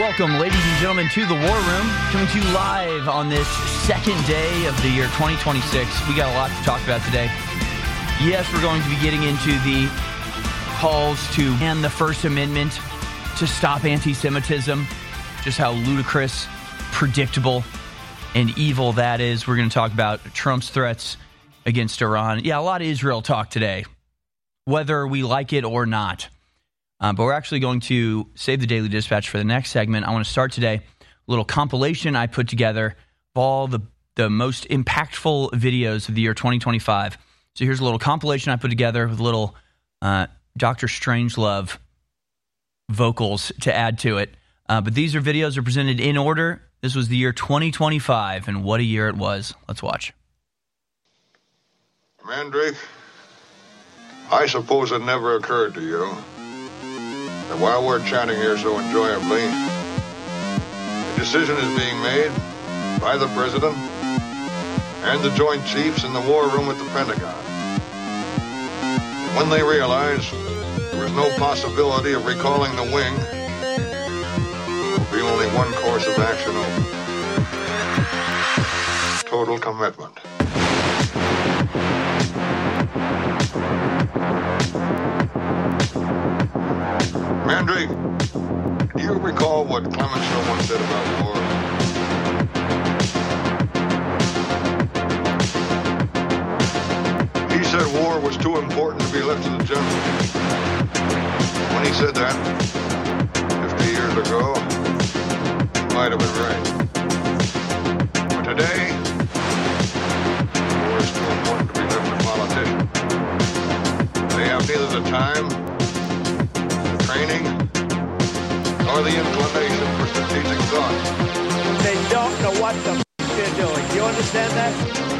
Welcome, ladies and gentlemen, to the War Room, coming to you live on this second day of the year 2026. We got a lot to talk about today. Yes, we're going to be getting into the calls to ban the First Amendment, to stop anti-Semitism, just how ludicrous, predictable, and evil that is. We're going to talk about Trump's threats against Iran. Yeah, a lot of Israel talk today, whether we like it or not. But we're actually going to save the Daily Dispatch for the next segment. I want to start today, a little compilation I put together of all the most impactful videos of the year 2025. So here's a little compilation I put together with a little Dr. Strangelove vocals to add to it. But these videos are presented in order. This was the year 2025, and what a year it was. Let's watch. Mandrake, I suppose it never occurred to you that while we're chatting here so enjoyably, a decision is being made by the President and the Joint Chiefs in the War Room at the Pentagon. And when they realize there is no possibility of recalling the wing, there will be only one course of action open. Total commitment. Mandrake, do you recall what Clemenceau once said about war? He said war was too important to be left to the generals. When he said that, 50 years ago, he might have been right. But today, war is too important to be left to politicians. They have neither the time, training, or the inclination for strategic thought. They don't know what the they're doing. Do you understand that?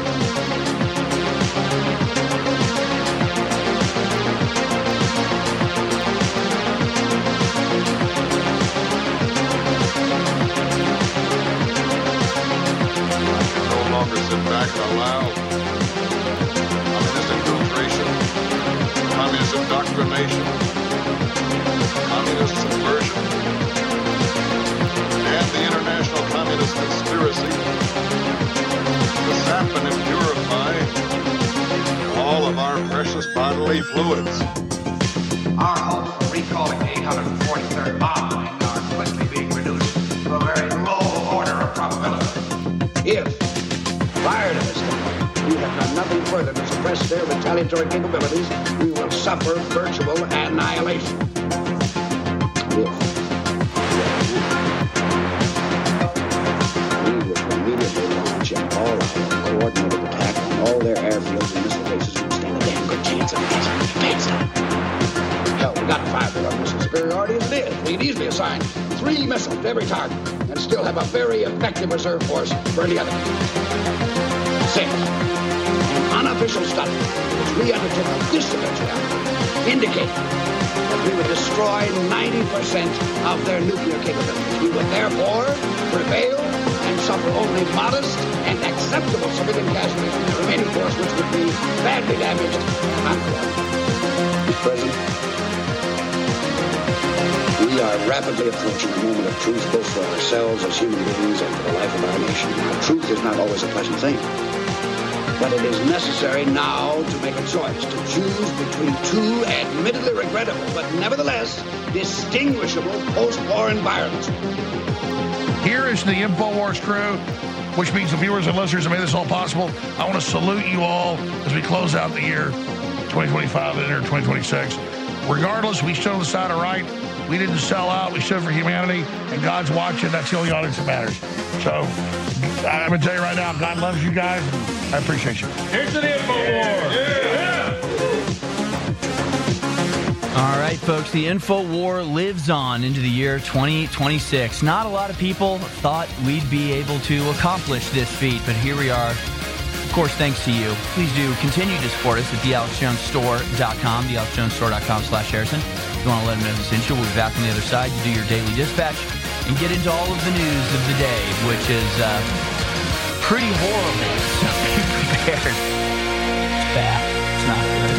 I can no longer sit back and allow communist infiltration, communist indoctrination, communist subversion, and the international communist conspiracy to sap and impurify all of our precious bodily fluids. Our hopes for recalling the 843rd bomb are quickly being reduced to a very low order of probability. If, prior to this time, we have done nothing further to suppress their retaliatory capabilities, we will suffer virtual annihilation. We will immediately launch an all-out coordinated attack on all their airfields and missile bases. We stand a damn good chance of against them. Hell, we got 5 to our missile superiority as it is. We'd easily assign 3 missiles to every target and still have a very effective reserve force for any other. 6. An unofficial study which we undertook on this eventuality indicated that we would destroy 90% of their nuclear capabilities. We would therefore prevail and suffer only modest and acceptable civilian casualties from the remaining force, which would be badly damaged. Mr. President, we are rapidly approaching a moment of truth, both for ourselves as human beings and for the life of our nation. Now, truth is not always a pleasant thing. But it is necessary now to make a choice, to choose between 2 admittedly regrettable, but nevertheless distinguishable post-war environments. Here is the InfoWars crew, which means the viewers and listeners that made this all possible. I want to salute you all as we close out the year 2025 and enter 2026. Regardless, we stood on the side of right. We didn't sell out. We stood for humanity, and God's watching. That's the only audience that matters. So I'm going to tell you right now, God loves you guys, and I appreciate you. Here's to the InfoWars. Yeah. All right, folks, the InfoWar lives on into the year 2026. Not a lot of people thought we'd be able to accomplish this feat, but here we are. Of course, thanks to you. Please do continue to support us at thealexjonesstore.com, thealexjonesstore.com/Harrison. If you want to let them know who sent you, we'll be back on the other side to do your daily dispatch and get into all of the news of the day, which is pretty horrible. So be prepared. It's bad. It's not good.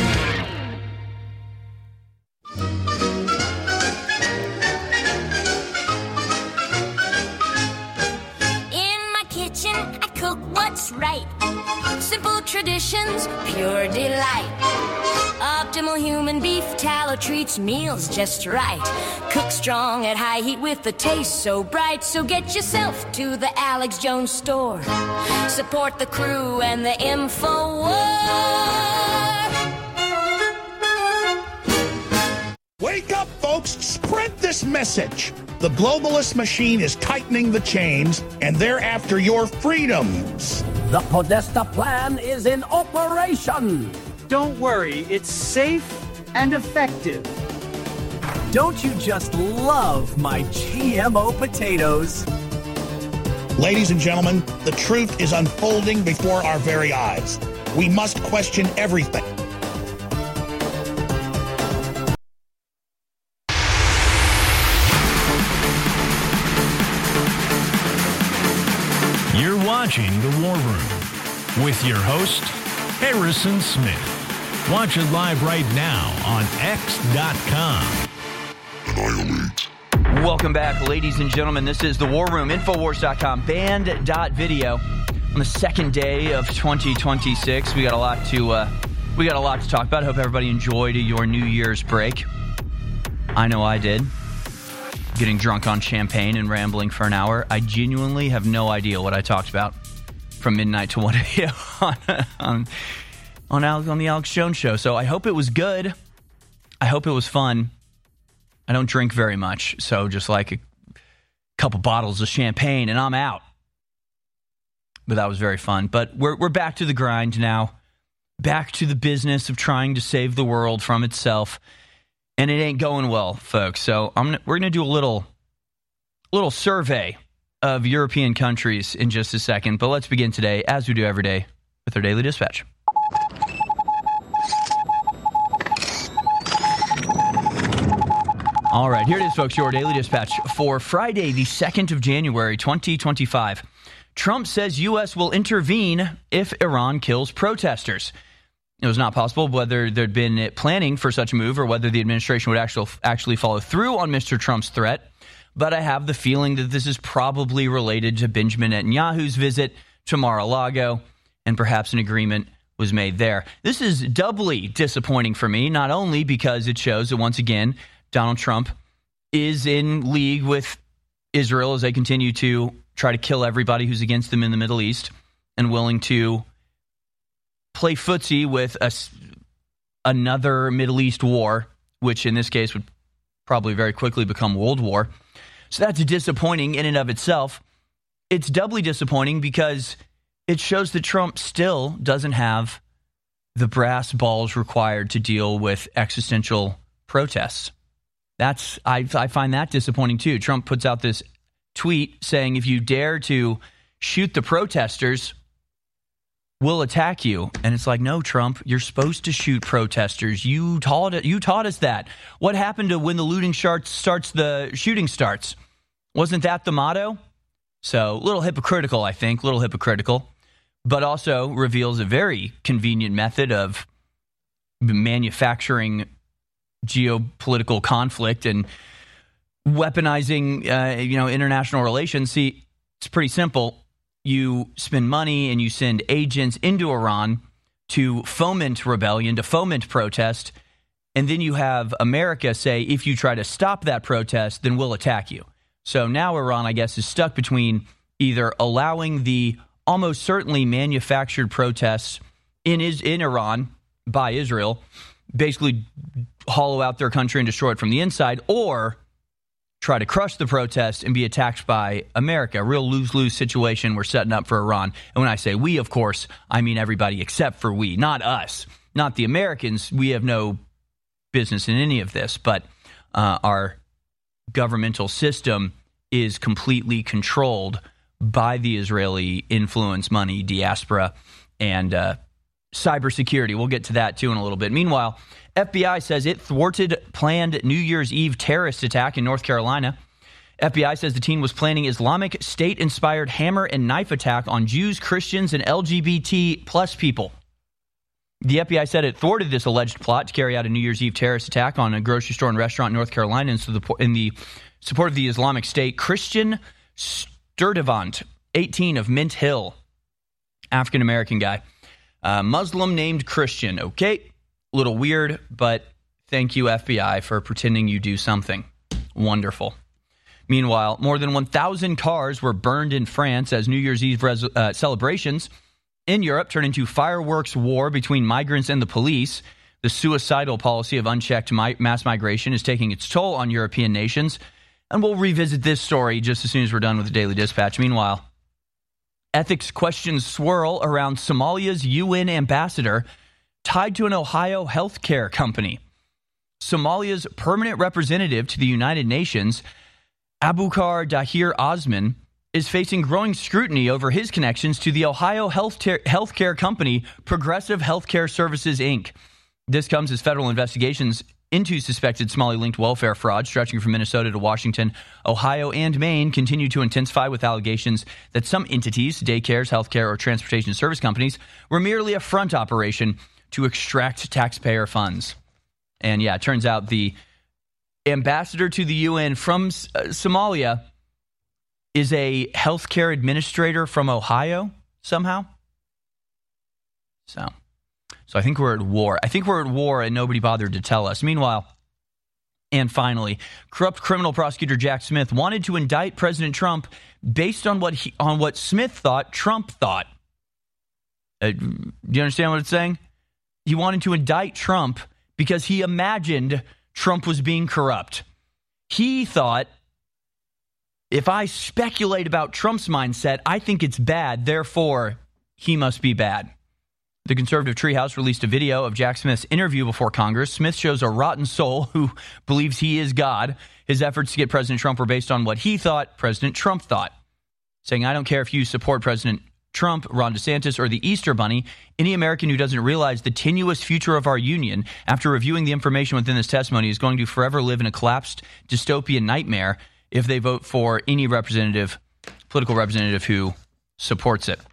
right. Simple traditions, pure delight. Optimal human beef tallow treats meals just right. Cook strong at high heat with the taste so bright. So get yourself to the Alex Jones store. Support the crew and the InfoWars. Wake up, folks. Spread this message. The globalist machine is tightening the chains, and they're after your freedoms. The Podesta plan is in operation. Don't worry, it's safe and effective. Don't you just love my GMO potatoes? Ladies and gentlemen, the truth is unfolding before our very eyes. We must question everything. You're watching The War Room with your host, Harrison Smith. Watch it live right now on X.com. Welcome back, ladies and gentlemen. This is The War Room, Infowars.com, Band.video. On the second day of 2026, we got a lot to talk about. I hope everybody enjoyed your New Year's break. I know I did. Getting drunk on champagne and rambling for an hour. I genuinely have no idea what I talked about from midnight to 1 a.m. on the Alex Jones Show. So I hope it was good. I hope it was fun. I don't drink very much, so just like a couple bottles of champagne and I'm out. But that was very fun. But we're back to the grind now. Back to the business of trying to save the world from itself. And it ain't going well, folks. So we're going to do a little survey of European countries in just a second. But let's begin today, as we do every day, with our Daily Dispatch. All right, here it is, folks, your Daily Dispatch for Friday, the 2nd of January, 2025. Trump says U.S. will intervene if Iran kills protesters. It was not possible whether there'd been planning for such a move or whether the administration would actually follow through on Mr. Trump's threat. But I have the feeling that this is probably related to Benjamin Netanyahu's visit to Mar-a-Lago, and perhaps an agreement was made there. This is doubly disappointing for me, not only because it shows that, once again, Donald Trump is in league with Israel as they continue to try to kill everybody who's against them in the Middle East and willing to play footsie with another Middle East war, which in this case would probably very quickly become World War. So that's disappointing in and of itself. It's doubly disappointing because it shows that Trump still doesn't have the brass balls required to deal with existential protests. I find that disappointing too. Trump puts out this tweet saying, if you dare to shoot the protesters, we'll attack you. And it's like, no, Trump, you're supposed to shoot protesters. You taught us that. What happened to when the looting starts, the shooting starts? Wasn't that the motto? So a little hypocritical, I think, but also reveals a very convenient method of manufacturing geopolitical conflict and weaponizing, international relations. See, it's pretty simple. You spend money and you send agents into Iran to foment rebellion, to foment protest, and then you have America say, if you try to stop that protest, then we'll attack you. So now Iran, I guess, is stuck between either allowing the almost certainly manufactured protests in Iran by Israel, basically hollow out their country and destroy it from the inside, or try to crush the protest and be attacked by America. A real lose-lose situation we're setting up for Iran. And when I say we, of course, I mean everybody except for we, not us, not the Americans. We have no business in any of this, but our governmental system is completely controlled by the Israeli influence, money, diaspora, and cybersecurity. We'll get to that, too, in a little bit. Meanwhile, FBI says it thwarted planned New Year's Eve terrorist attack in North Carolina. FBI says the team was planning Islamic State-inspired hammer and knife attack on Jews, Christians, and LGBT plus people. The FBI said it thwarted this alleged plot to carry out a New Year's Eve terrorist attack on a grocery store and restaurant in North Carolina in the support of the Islamic State. Christian Sturdivant, 18, of Mint Hill, African-American guy. Muslim named Christian. Okay, a little weird, but thank you, FBI, for pretending you do something. Wonderful. Meanwhile, more than 1,000 cars were burned in France as New Year's Eve celebrations in Europe turned into fireworks war between migrants and the police. The suicidal policy of unchecked mass migration is taking its toll on European nations. And we'll revisit this story just as soon as we're done with the Daily Dispatch. Meanwhile, ethics questions swirl around Somalia's UN ambassador tied to an Ohio healthcare company. Somalia's permanent representative to the United Nations, Abukar Dahir Osman, is facing growing scrutiny over his connections to the Ohio healthcare company Progressive Healthcare Services, Inc. This comes as federal investigations into suspected Somali-linked welfare fraud stretching from Minnesota to Washington, Ohio, and Maine continue to intensify with allegations that some entities, daycares, healthcare, or transportation service companies, were merely a front operation to extract taxpayer funds. And yeah, it turns out the ambassador to the UN from Somalia is a healthcare administrator from Ohio somehow. So I think we're at war. And nobody bothered to tell us. Meanwhile, and finally, corrupt criminal prosecutor Jack Smith wanted to indict President Trump based on what Smith thought Trump thought. Do you understand what it's saying? He wanted to indict Trump because he imagined Trump was being corrupt. He thought, if I speculate about Trump's mindset, I think it's bad, therefore he must be bad. The conservative Treehouse released a video of Jack Smith's interview before Congress. Smith shows a rotten soul who believes he is God. His efforts to get President Trump were based on what he thought President Trump thought, saying, I don't care if you support President Trump, Ron DeSantis, or the Easter Bunny. Any American who doesn't realize the tenuous future of our union after reviewing the information within this testimony is going to forever live in a collapsed dystopian nightmare if they vote for any political representative who supports it.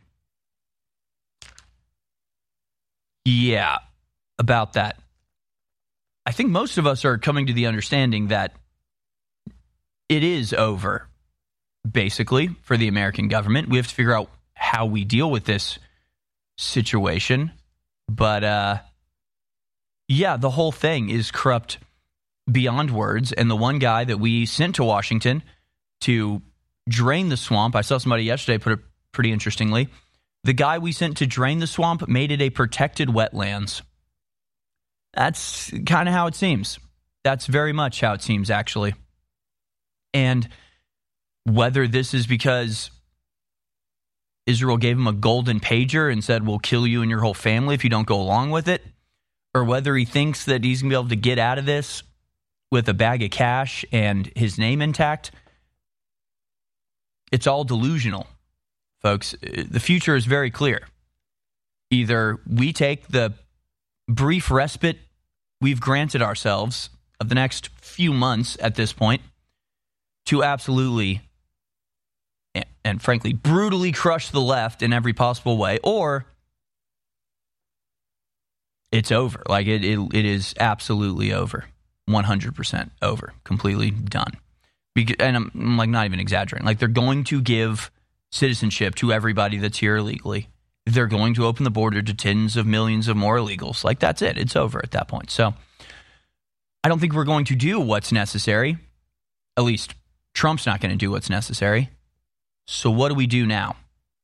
Yeah, about that. I think most of us are coming to the understanding that it is over, basically, for the American government. We have to figure out how we deal with this situation. But, yeah, the whole thing is corrupt beyond words. And the one guy that we sent to Washington to drain the swamp, I saw somebody yesterday put it pretty interestingly, the guy we sent to drain the swamp made it a protected wetlands. That's kind of how it seems. That's very much how it seems, actually. And whether this is because Israel gave him a golden pager and said, we'll kill you and your whole family if you don't go along with it, or whether he thinks that he's going to be able to get out of this with a bag of cash and his name intact, it's all delusional. Folks, the future is very clear. Either we take the brief respite we've granted ourselves of the next few months at this point to absolutely and frankly brutally crush the left in every possible way, or it's over. Like it is absolutely over. 100% over. Completely done. And I'm like not even exaggerating. Like they're going to give citizenship to everybody that's here illegally. They're going to open the border to tens of millions of more illegals. Like that's it. It's over at that point. So I don't think we're going to do what's necessary. At least Trump's not going to do what's necessary. So what do we do now?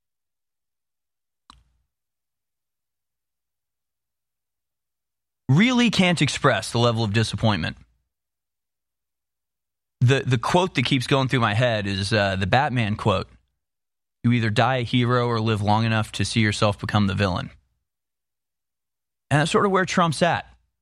Really can't express the level of disappointment. The quote that keeps going through my head is the Batman quote. You either die a hero or live long enough to see yourself become the villain. And that's sort of where Trump's at.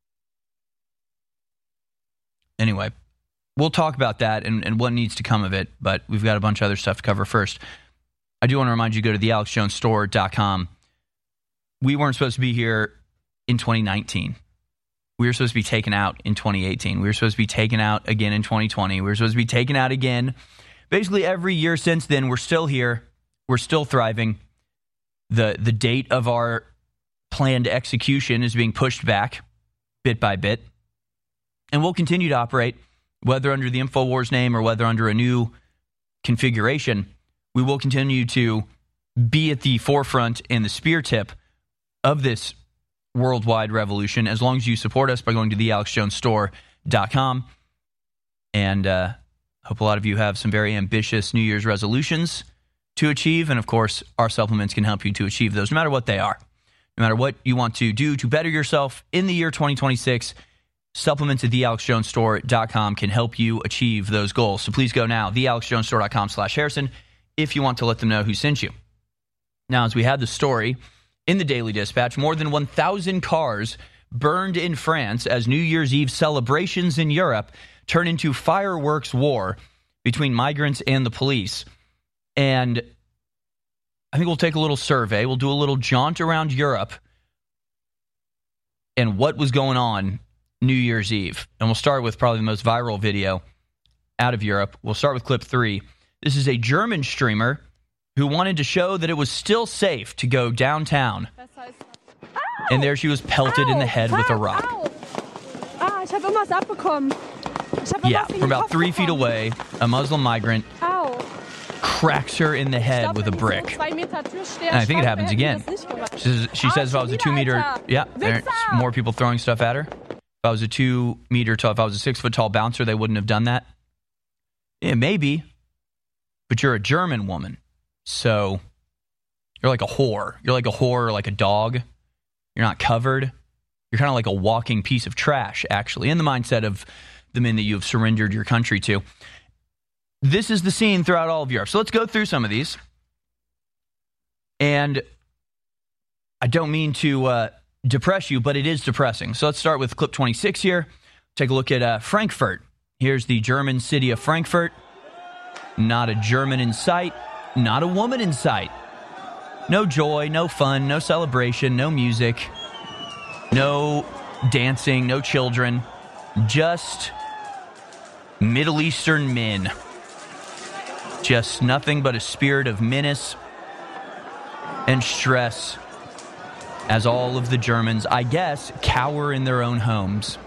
Anyway, we'll talk about that and what needs to come of it, but we've got a bunch of other stuff to cover first. I do want to remind you to go to thealexjonesstore.com. We weren't supposed to be here in 2019. We were supposed to be taken out in 2018. We were supposed to be taken out again in 2020. We were supposed to be taken out again. Basically every year since then, we're still here. We're still thriving. The date of our planned execution is being pushed back bit by bit. And we'll continue to operate, whether under the InfoWars name or whether under a new configuration. We will continue to be at the forefront and the spear tip of this worldwide revolution as long as you support us by going to thealexjonesstore.com. And I hope a lot of you have some very ambitious New Year's resolutions to achieve. And, of course, our supplements can help you to achieve those, no matter what they are. No matter what you want to do to better yourself in the year 2026, supplements at thealexjonesstore.com can help you achieve those goals. So please go now, thealexjonesstore.com/Harrison, if you want to let them know who sent you. Now, as we had the story in the Daily Dispatch, more than 1,000 cars burned in France as New Year's Eve celebrations in Europe turn into fireworks war between migrants and the police. And I think we'll take a little survey. We'll do a little jaunt around Europe and what was going on New Year's Eve. And we'll start with probably the most viral video out of Europe. We'll start with clip 3. This is a German streamer who wanted to show that it was still safe to go downtown. And there she was pelted in the head with a rock. Yeah, from about 3 feet away, a Muslim migrant cracks her in the head with a brick. And I think it happens again. She says if I was a 2 meter... Yeah, there's more people throwing stuff at her. If I was a 2 meter tall, if I was a 6 foot tall bouncer, they wouldn't have done that. Yeah, maybe. But you're a German woman. So you're like a whore. You're like a whore or like a dog. You're not covered. You're kind of like a walking piece of trash, actually, in the mindset of the men that you have surrendered your country to. This is the scene throughout all of Europe. So let's go through some of these. And I don't mean to depress you, but it is depressing. So let's start with clip 26 here. Take a look at Frankfurt. Here's the German city of Frankfurt. Not a German in sight. Not a woman in sight. No joy, no fun, no celebration, no music, no dancing, no children. Just Middle Eastern men. Just nothing but a spirit of menace and stress as all of the Germans, I guess, cower in their own homes.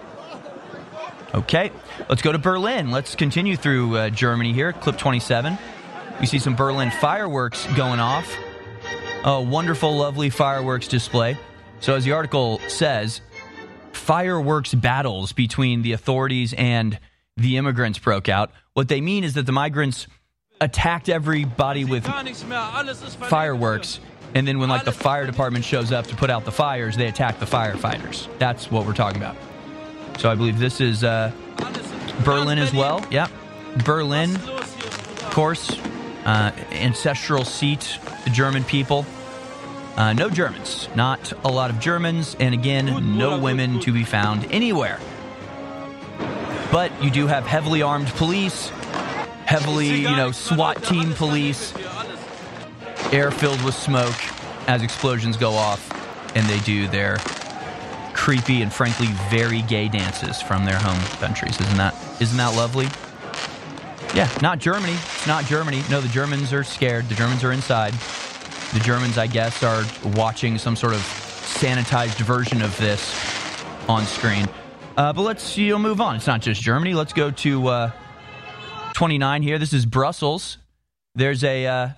Okay, let's go to Berlin. Let's continue through Germany here. Clip 27. We see some Berlin fireworks going off. A wonderful, lovely fireworks display. So as the article says, fireworks battles between the authorities and the immigrants broke out. What they mean is that the migrants attacked everybody with fireworks, and then when like the fire department shows up to put out the fires, they attack the firefighters. That's what we're talking about. So I believe this is Berlin as well. Yeah, Berlin, of course, ancestral seat, the German people. No Germans, not a lot of Germans, and again, no women to be found anywhere. But you do have heavily armed police, heavily, SWAT team police, air filled with smoke as explosions go off, and they do their creepy and frankly very gay dances from their home countries. Isn't that lovely? Yeah, not Germany. It's not Germany. No, the Germans are scared. The Germans are inside. The Germans, I guess, are watching some sort of sanitized version of this on screen. But let's move on. It's not just Germany. Let's go to 29 here. This is Brussels. There's a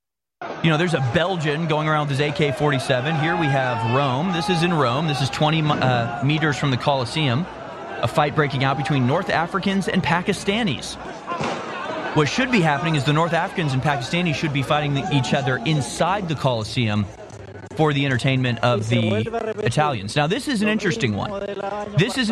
Belgian going around with his AK-47. Here we have Rome. This is in Rome. This is 20 meters from the Colosseum. A fight breaking out between North Africans and Pakistanis. What should be happening is the North Africans and Pakistanis should be fighting each other inside the Colosseum for the entertainment of the Italians. Now, this is an interesting one. This is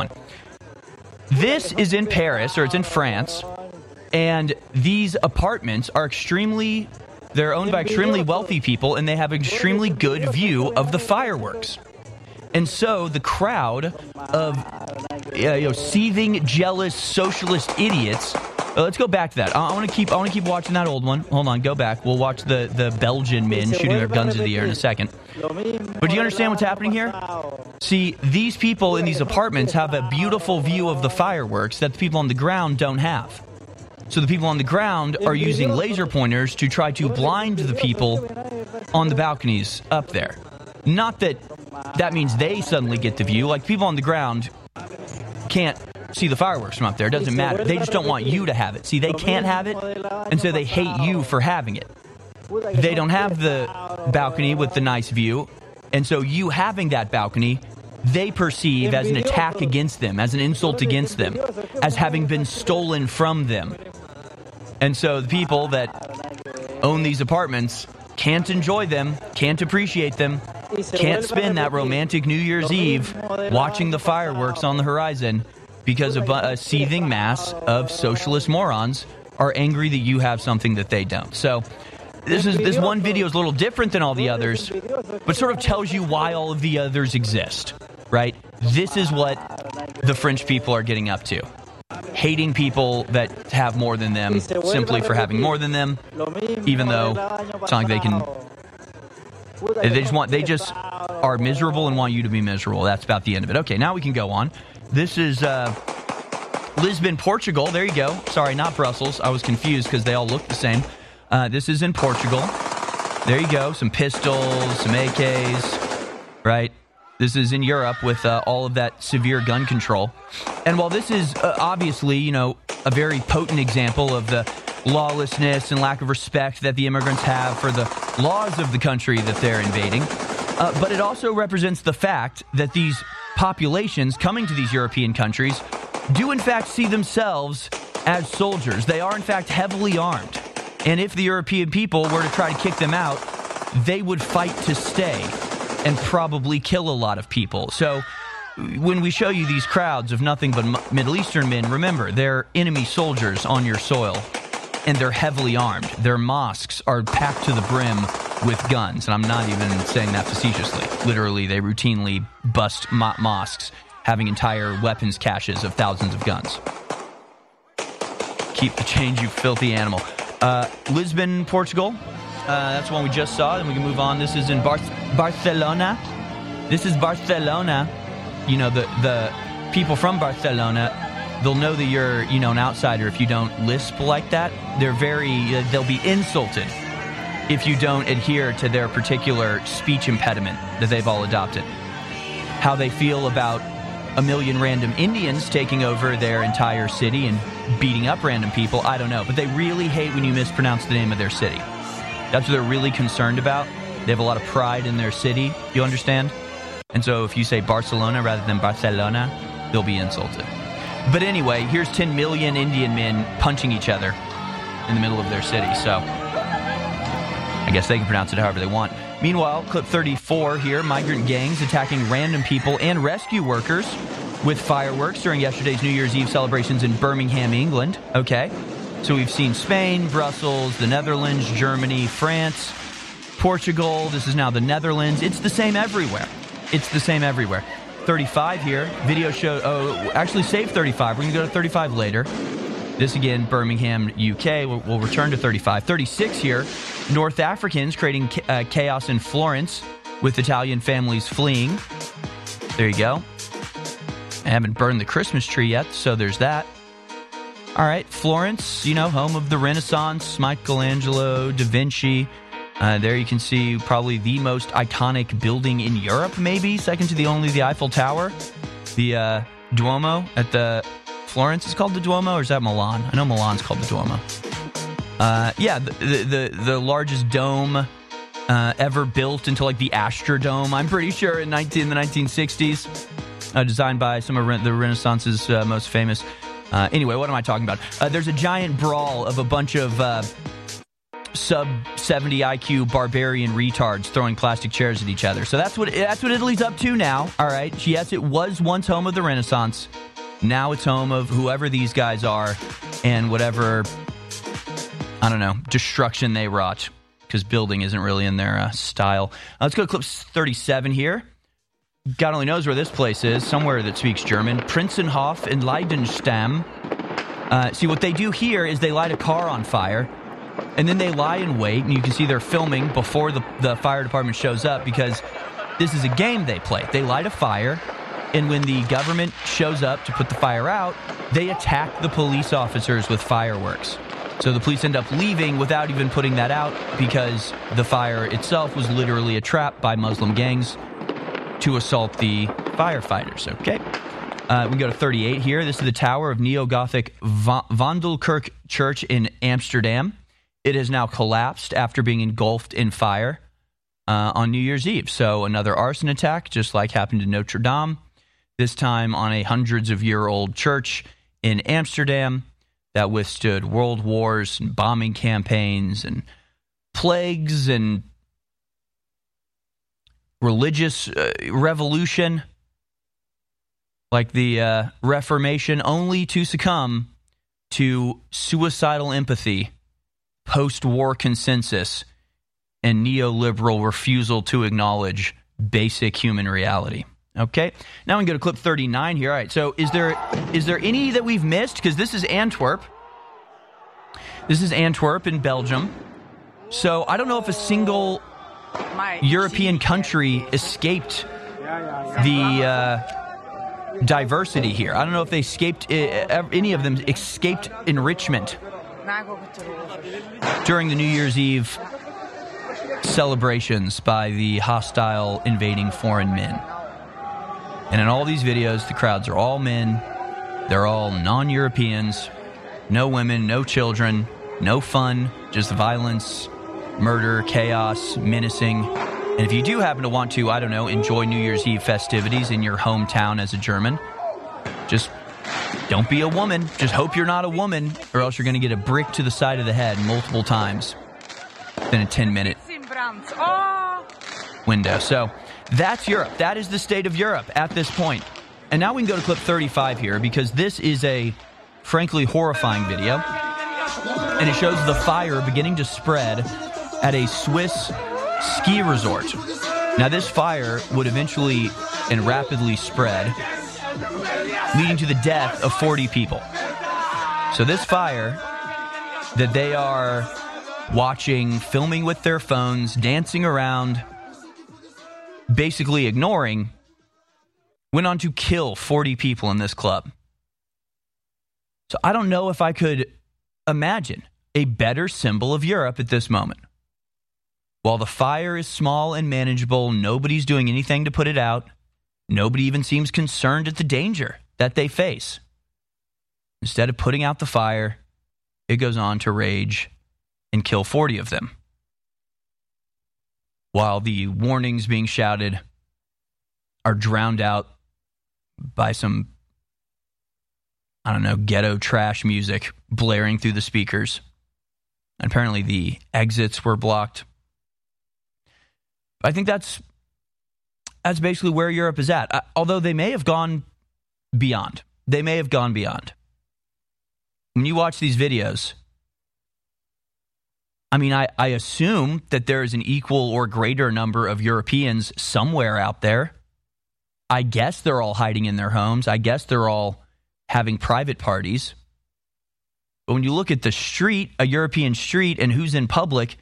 in Paris, or it's in France, and these apartments are they're owned by extremely wealthy people, and they have an extremely good view of the fireworks. And so the crowd of seething, jealous, socialist idiots. Let's go back to that. I want to keep watching that old one. Hold on, go back. We'll watch the Belgian men shooting their guns in the air in a second. But do you understand what's happening here? See, these people in these apartments have a beautiful view of the fireworks that the people on the ground don't have. So the people on the ground are using laser pointers to try to blind the people on the balconies up there. Not that means they suddenly get the view. Like, people on the ground can't see the fireworks from up there. It doesn't matter. They just don't want you to have it. See, they can't have it, and so they hate you for having it. they don't have the balcony with the nice view. And so you having that balcony, they perceive as an attack against them, as an insult against them, as having been stolen from them. And so the people that own these apartments can't enjoy them, can't appreciate them, can't spend that romantic New Year's Eve watching the fireworks on the horizon because a seething mass of socialist morons are angry that you have something that they don't. So this one video is a little different than all the others, but sort of tells you why all of the others exist, right? This is what the French people are getting up to. Hating people that have more than them simply for having more than them, even though it's not like they can. They just are miserable and want you to be miserable. That's about the end of it. Okay, now we can go on. This is Lisbon, Portugal. There you go. Sorry, not Brussels. I was confused because they all look the same. This is in Portugal. There you go. Some pistols, some AKs, right? This is in Europe with all of that severe gun control. And while this is obviously, a very potent example of the lawlessness and lack of respect that the immigrants have for the laws of the country that they're invading, but it also represents the fact that these populations coming to these European countries do in fact see themselves as soldiers. They are in fact heavily armed. And if the European people were to try to kick them out, they would fight to stay and probably kill a lot of people. So when we show you these crowds of nothing but Middle Eastern men, remember, they're enemy soldiers on your soil, and they're heavily armed. Their mosques are packed to the brim with guns, and I'm not even saying that facetiously. Literally, they routinely bust mosques, having entire weapons caches of thousands of guns. Keep the change, you filthy animal. Lisbon, Portugal. That's one we just saw. Then we can move on. This is in Barcelona. This is Barcelona. The people from Barcelona, they'll know that you're, an outsider if you don't lisp like that. They'll be insulted if you don't adhere to their particular speech impediment that they've all adopted. How they feel about a million random Indians taking over their entire city and beating up random people, I don't know. But they really hate when you mispronounce the name of their city. That's what they're really concerned about. They have a lot of pride in their city, you understand? And so if you say Barcelona rather than Barcelona, they'll be insulted. But anyway, here's 10 million Indian men punching each other in the middle of their city. So I guess they can pronounce it however they want. Meanwhile, clip 34 here, migrant gangs attacking random people and rescue workers with fireworks during yesterday's New Year's Eve celebrations in Birmingham, England. Okay. So we've seen Spain, Brussels, the Netherlands, Germany, France, Portugal. This is now the Netherlands. It's the same everywhere. It's the same everywhere. 35 here. Video show. Actually, save 35. We're going to go to 35 later. This again, Birmingham, UK. We'll return to 35. 36 here. North Africans creating chaos in Florence with Italian families fleeing. There you go. I haven't burned the Christmas tree yet, so there's that. All right, Florence, home of the Renaissance, Michelangelo, Da Vinci. There you can see probably the most iconic building in Europe, maybe, second to only the Eiffel Tower. The Duomo at the Florence is called the Duomo, or is that Milan? I know Milan's called the Duomo. The largest dome ever built into like the Astrodome, I'm pretty sure, in the 1960s. Designed by some of the Renaissance's most famous. Anyway, what am I talking about? There's a giant brawl of a bunch of sub-70 IQ barbarian retards throwing plastic chairs at each other. So that's what Italy's up to now. All right. Yes, it was once home of the Renaissance. Now it's home of whoever these guys are and whatever, I don't know, destruction they wrought, because building isn't really in their style. Let's go to clip 37 here. God only knows where this place is, somewhere that speaks German. Prinzenhof in Leidenstamm. See, what they do here is they light a car on fire, and then they lie in wait, and you can see they're filming before the fire department shows up, because this is a game they play. They light a fire, and when the government shows up to put the fire out, they attack the police officers with fireworks. So the police end up leaving without even putting that out, because the fire itself was literally a trap by Muslim gangs to assault the firefighters. Okay. We go to 38 here. This is the tower of Neo-Gothic Vondelkerk Church in Amsterdam. It has now collapsed after being engulfed in fire on New Year's Eve. So another arson attack, just like happened in Notre Dame, this time on a hundreds-of-year-old church in Amsterdam that withstood world wars and bombing campaigns and plagues and religious revolution like the Reformation, only to succumb to suicidal empathy, post-war consensus, and neoliberal refusal to acknowledge basic human reality. Okay, now we can go to clip 39 here. All right, so is there any that we've missed? Because this is Antwerp. This is Antwerp in Belgium. So I don't know if a single European country escaped the diversity here. I don't know if they escaped, any of them escaped enrichment during the New Year's Eve celebrations by the hostile invading foreign men. And in all these videos, the crowds are all men. They're all non-Europeans. No women, no children, no fun, just violence, murder, chaos, menacing. And if you do happen to want to, I don't know, enjoy New Year's Eve festivities in your hometown as a German, just don't be a woman. Just hope you're not a woman, or else you're going to get a brick to the side of the head multiple times in a 10-minute window. So that's Europe. That is the state of Europe at this point. And now we can go to clip 35 here, because this is a frankly horrifying video. And it shows the fire beginning to spread at a Swiss ski resort. Now, this fire would eventually and rapidly spread, leading to the death of 40 people. So this fire that they are watching, filming with their phones, dancing around, basically ignoring, went on to kill 40 people in this club. So I don't know if I could imagine a better symbol of Europe at this moment. While the fire is small and manageable, nobody's doing anything to put it out. Nobody even seems concerned at the danger that they face. Instead of putting out the fire, it goes on to rage and kill 40 of them. While the warnings being shouted are drowned out by some, I don't know, ghetto trash music blaring through the speakers. And apparently the exits were blocked. I think that's basically where Europe is at. Although they may have gone beyond. They may have gone beyond. When you watch these videos, I mean, I assume that there is an equal or greater number of Europeans somewhere out there. I guess they're all hiding in their homes. I guess they're all having private parties. But when you look at the street, a European street, and who's in public,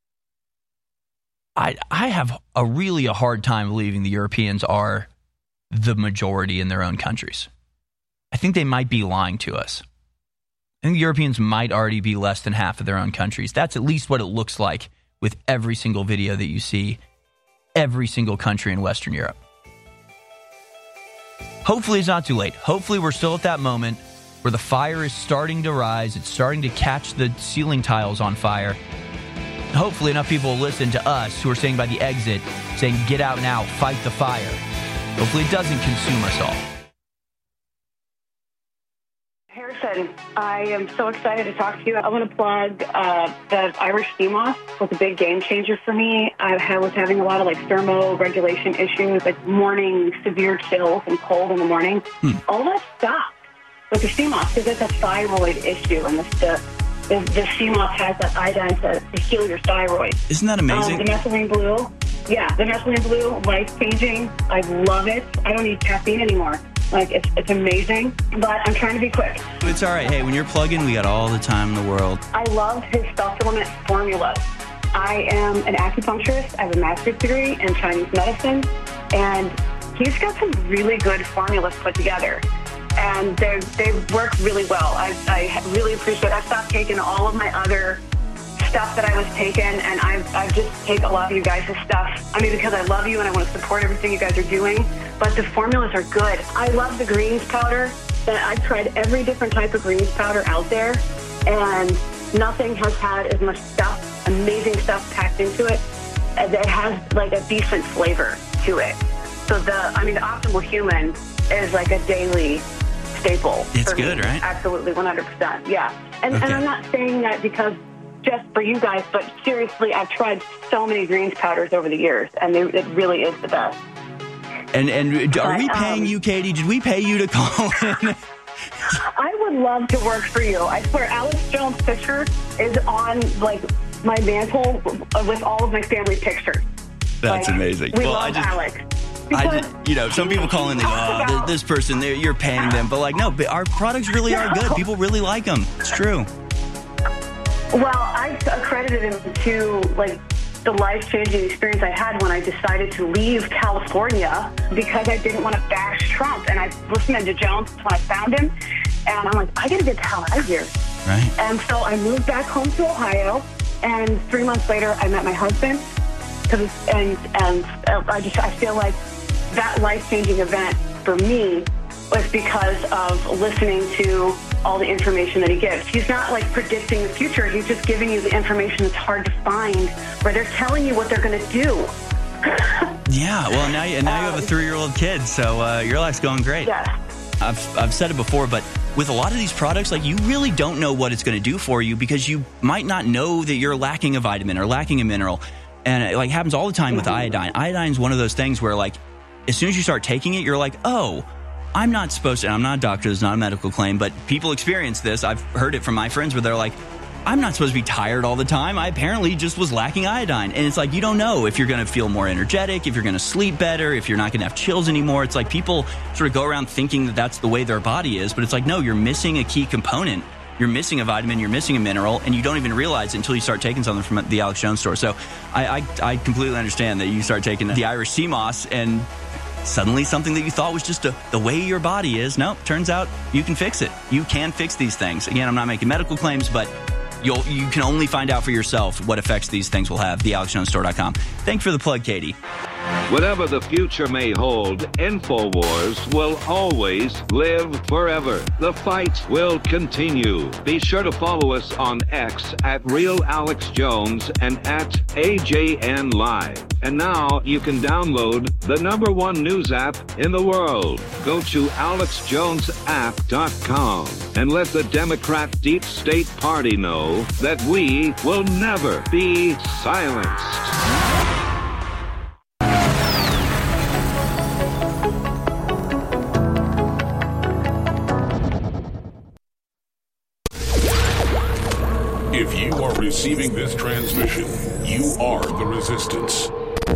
I have a hard time believing the Europeans are the majority in their own countries. I think they might be lying to us. I think the Europeans might already be less than half of their own countries. That's at least what it looks like with every single video that you see, every single country in Western Europe. Hopefully it's not too late. Hopefully we're still at that moment where the fire is starting to rise. It's starting to catch the ceiling tiles on fire. Hopefully enough people will listen to us who are saying by the exit, saying, get out now, fight the fire. Hopefully it doesn't consume us all. Harrison, I am so excited to talk to you. I want to plug the Irish sea moth was a big game changer for me. I was having a lot of thermoregulation issues, like morning severe chills and cold in the morning. All that stopped with the sea moth because it's a thyroid issue, and the sea moth has that iodine to heal your thyroid. Isn't that amazing? The methylene blue, the methylene blue, life-changing. I love it. I don't need caffeine anymore. It's amazing, but I'm trying to be quick. It's all right. Hey, when you're plugging, we got all the time in the world. I love his supplement formulas. I am an acupuncturist. I have a master's degree in Chinese medicine, and he's got some really good formulas put together, and they work really well. I really appreciate it. I've stopped taking all of my other stuff that I was taking, and I've just take a lot of you guys' stuff. I mean, because I love you and I want to support everything you guys are doing, but the formulas are good. I love the greens powder. I've tried every different type of greens powder out there, and nothing has had as much stuff, amazing stuff packed into it, as it has like a decent flavor to it. So the Optimal Human is like a daily staple. It's for good, me. right? Absolutely, 100%. Yeah. And Okay. I'm not saying that because just for you guys, but seriously, I've tried so many greens powders over the years, and it really is the best. And are we paying you, Katie? Did we pay you to call in? I would love to work for you. I swear, Alex Jones' picture is on like my mantle with all of my family pictures. That's Like, amazing. We Well, love Alex. Some people call in, they go, this person, you're paying them. But like, no, but our products really are good. People really like them. It's true. Well, I accredited him to like the life-changing experience I had when I decided to leave California because I didn't want to bash Trump. And I listened to Jones when I found him, and I'm like, I got to get the hell out of here. Right. And so I moved back home to Ohio, and 3 months later, I met my husband. I feel like that life-changing event for me was because of listening to all the information that he gives. He's not like predicting the future. He's just giving you the information that's hard to find, where they're telling you what they're going to do. Yeah, well, now you have a 3-year-old kid, so your life's going great. Yeah. I've said it before, but with a lot of these products, like, you really don't know what it's going to do for you because you might not know that you're lacking a vitamin or lacking a mineral. And it like happens all the time with iodine. Iodine is one of those things where, like, as soon as you start taking it, you're like, oh, I'm not supposed to. And I'm not a doctor. It's not a medical claim, but people experience this. I've heard it from my friends where they're like, I'm not supposed to be tired all the time. I apparently just was lacking iodine. And it's like, you don't know if you're going to feel more energetic, if you're going to sleep better, if you're not going to have chills anymore. It's like people sort of go around thinking that that's the way their body is. But it's like, no, you're missing a key component. You're missing a vitamin, you're missing a mineral, and you don't even realize it until you start taking something from the Alex Jones store. So I completely understand that you start taking the Irish sea moss and suddenly something that you thought was just the way your body is, nope, turns out you can fix it. You can fix these things. Again, I'm not making medical claims, but you can only find out for yourself what effects these things will have. TheAlexJonesStore.com. Thanks for the plug, Katie. Whatever the future may hold, InfoWars will always live forever. The fight will continue. Be sure to follow us on X at RealAlexJones and at AJN Live. And now you can download the #1 news app in the world. Go to AlexJonesApp.com and let the Democrat Deep State Party know that we will never be silenced. If you are receiving this transmission, you are the resistance.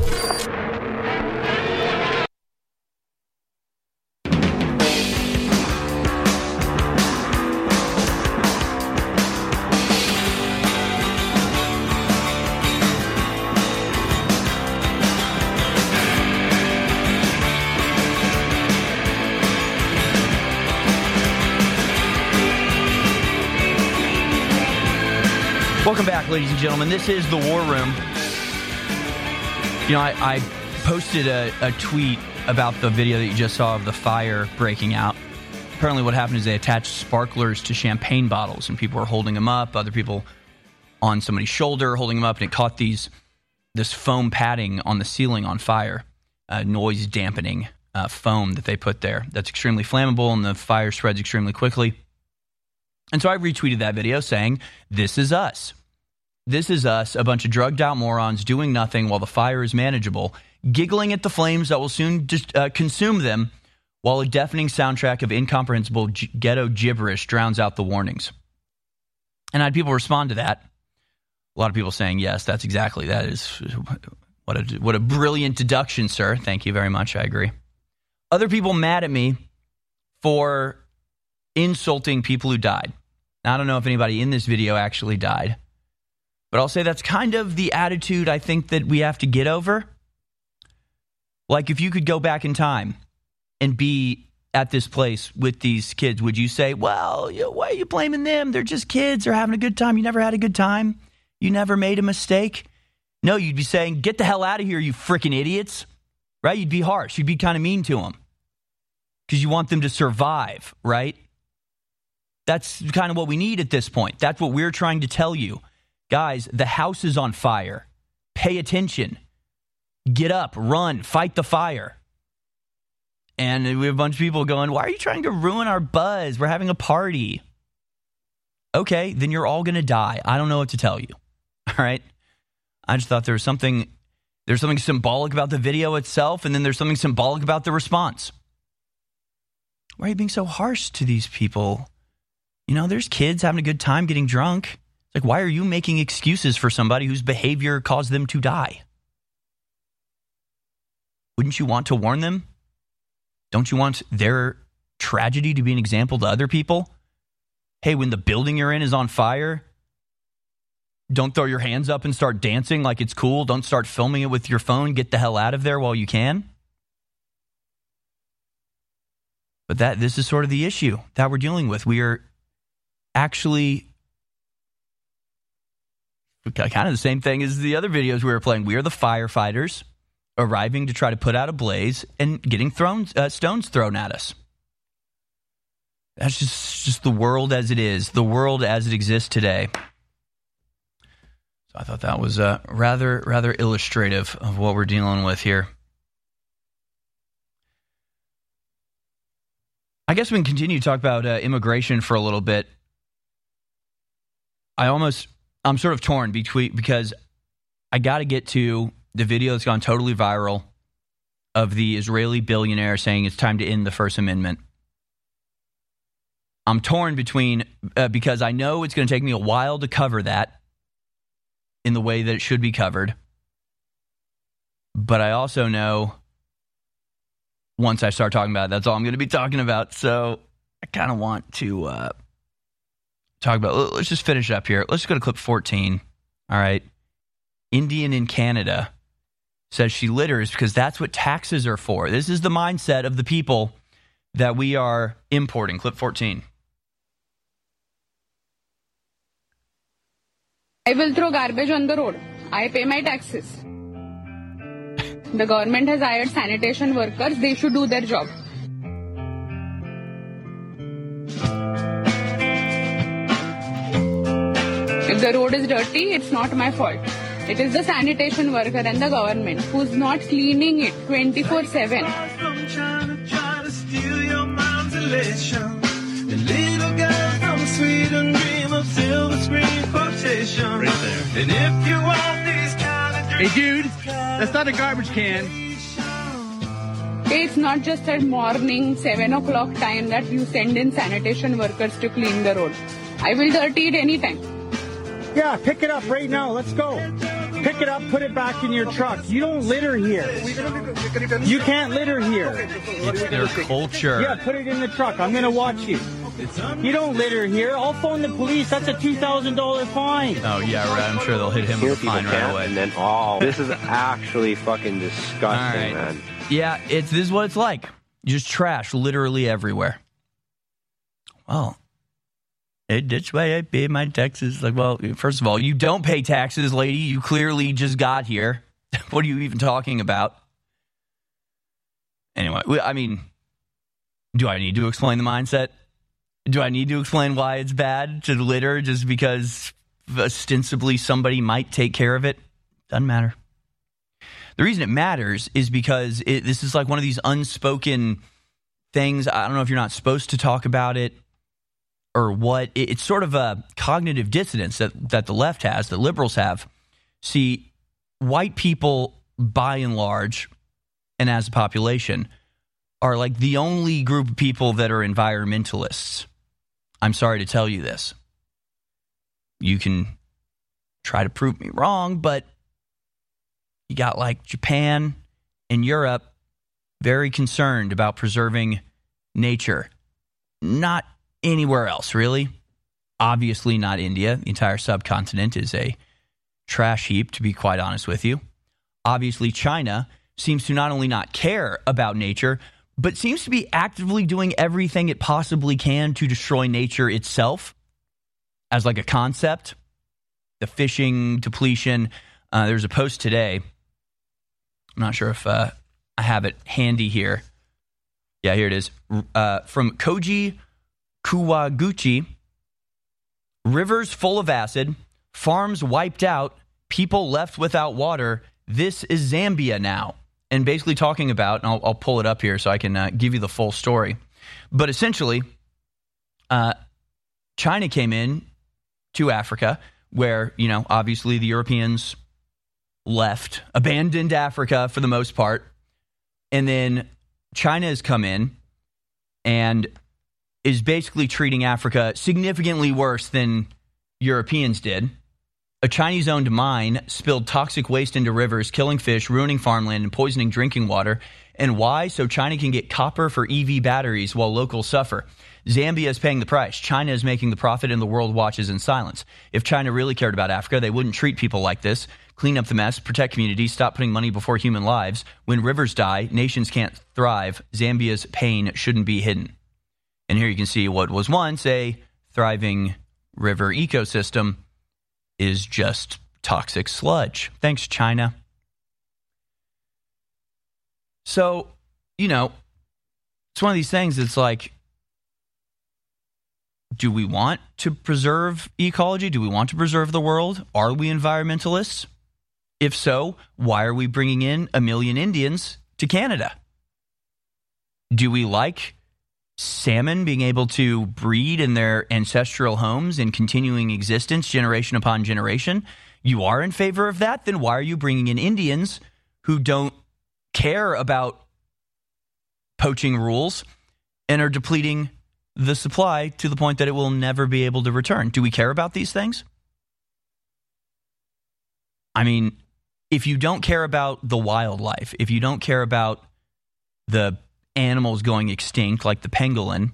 Welcome back, ladies and gentlemen. This is the War Room. You know, I posted a tweet about the video that you just saw of the fire breaking out. Apparently what happened is they attached sparklers to champagne bottles, and people were holding them up, other people on somebody's shoulder holding them up, and it caught this foam padding on the ceiling on fire, noise dampening foam that they put there. That's extremely flammable, and the fire spreads extremely quickly. And so I retweeted that video saying, this is us. This is us, a bunch of drugged out morons doing nothing while the fire is manageable, giggling at the flames that will soon just consume them, while a deafening soundtrack of incomprehensible ghetto gibberish drowns out the warnings. And I had people respond to that. A lot of people saying, yes, that is what a brilliant deduction, sir. Thank you very much. I agree. Other people mad at me for insulting people who died. Now, I don't know if anybody in this video actually died, but I'll say that's kind of the attitude I think that we have to get over. Like, if you could go back in time and be at this place with these kids, would you say, well, why are you blaming them? They're just kids. They're having a good time. You never had a good time. You never made a mistake. No, you'd be saying, get the hell out of here, you freaking idiots. Right? You'd be harsh. You'd be kind of mean to them because you want them to survive, right? That's kind of what we need at this point. That's what we're trying to tell you. Guys, the house is on fire. Pay attention. Get up, run, fight the fire. And we have a bunch of people going, why are you trying to ruin our buzz? We're having a party. Okay, then you're all going to die. I don't know what to tell you. All right? I just thought there's something symbolic about the video itself, and then there's something symbolic about the response. Why are you being so harsh to these people? You know, there's kids having a good time getting drunk. It's like, why are you making excuses for somebody whose behavior caused them to die? Wouldn't you want to warn them? Don't you want their tragedy to be an example to other people? Hey, when the building you're in is on fire, don't throw your hands up and start dancing like it's cool. Don't start filming it with your phone. Get the hell out of there while you can. But this is sort of the issue that we're dealing with. We are actually kind of the same thing as the other videos we were playing. We are the firefighters arriving to try to put out a blaze and getting stones thrown at us. That's just the world as it is, the world as it exists today. So I thought that was rather illustrative of what we're dealing with here. I guess we can continue to talk about immigration for a little bit. I'm sort of torn because I got to get to the video that's gone totally viral of the Israeli billionaire saying it's time to end the First Amendment. I'm torn between because I know it's going to take me a while to cover that in the way that it should be covered. But I also know once I start talking about it, that's all I'm going to be talking about. So I kind of want to talk about, let's just finish up here. Let's go to clip 14. All right. Indian in Canada says she litters because that's what taxes are for. This is the mindset of the people that we are importing. Clip 14. I will throw garbage on the road. I pay my taxes. The government has hired sanitation workers. They should do their job. If the road is dirty, it's not my fault. It is the sanitation worker and the government who's not cleaning it 24/7. The little girl from Sweden dream of silver screen quotation. Right there. And if you want these kind of dreams, hey dude, that's not a garbage can. It's not just at morning 7 o'clock time that you send in sanitation workers to clean the road. I will dirty it anytime. Yeah, pick it up right now. Let's go. Pick it up, put it back in your truck. You don't litter here. You can't litter here. It's their culture. Yeah, put it in the truck. I'm going to watch you. You don't litter here. I'll phone the police. That's a $2,000 fine. Oh, yeah, right. I'm sure they'll hit him with a fine right away. And then, this is actually fucking disgusting, man. Yeah, this is what it's like. Just trash literally everywhere. Well, that's why I pay my taxes. Like, well, first of all, you don't pay taxes, lady. You clearly just got here. What are you even talking about? Anyway, I mean, do I need to explain the mindset? Do I need to explain why it's bad to litter just because ostensibly somebody might take care of it? Doesn't matter. The reason it matters is because this is like one of these unspoken things. I don't know if you're not supposed to talk about it or what. It's sort of a cognitive dissonance that the left has, that liberals have. See, white people, by and large, and as a population, are like the only group of people that are environmentalists. I'm sorry to tell you this. You can try to prove me wrong, but you got like Japan and Europe very concerned about preserving nature. Not anywhere else, really. Obviously not India. The entire subcontinent is a trash heap, to be quite honest with you. Obviously, China seems to not only not care about nature, but seems to be actively doing everything it possibly can to destroy nature itself as like a concept. The fishing depletion. There's a post today. I'm not sure if I have it handy here. Yeah, here it is. From Koji Kawaguchi, Rivers full of acid, farms wiped out, people left without water. This is Zambia now. And basically talking about, and I'll pull it up here so I can give you the full story. But essentially, China came in to Africa where, obviously the Europeans left, abandoned Africa for the most part. And then China has come in and is basically treating Africa significantly worse than Europeans did. A Chinese-owned mine spilled toxic waste into rivers, killing fish, ruining farmland, and poisoning drinking water. And why? So China can get copper for EV batteries while locals suffer. Zambia is paying the price. China is making the profit, and the world watches in silence. If China really cared about Africa, they wouldn't treat people like this. Clean up the mess, protect communities, stop putting money before human lives. When rivers die, nations can't thrive. Zambia's pain shouldn't be hidden. And here you can see what was once a thriving river ecosystem is just toxic sludge. Thanks, China. So, it's one of these things that's like, do we want to preserve ecology? Do we want to preserve the world? Are we environmentalists? If so, why are we bringing in 1 million Indians to Canada? Do we like salmon being able to breed in their ancestral homes and continuing existence generation upon generation? You are in favor of that? Then why are you bringing in Indians who don't care about poaching rules and are depleting the supply to the point that it will never be able to return? Do we care about these things? I mean, if you don't care about the wildlife, if you don't care about the animals going extinct, like the pangolin,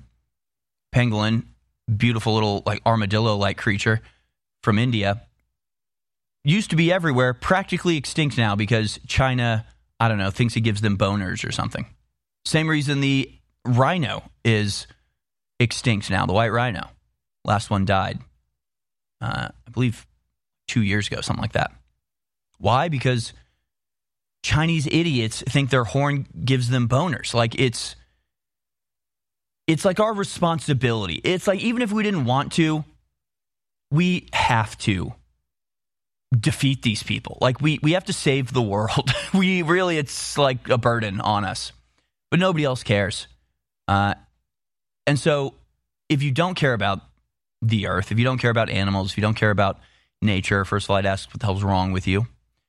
beautiful little like armadillo-like creature from India, used to be everywhere, practically extinct now because China, I don't know, thinks it gives them boners or something. Same reason the rhino is extinct now, the white rhino. Last one died, I believe 2 years ago, something like that. Why? Because Chinese idiots think their horn gives them boners. Like it's like our responsibility. It's like even if we didn't want to, we have to defeat these people. Like we have to save the world. It's like a burden on us. But nobody else cares. And so if you don't care about the earth, if you don't care about animals, if you don't care about nature, first of all, I'd ask what the hell's wrong with you?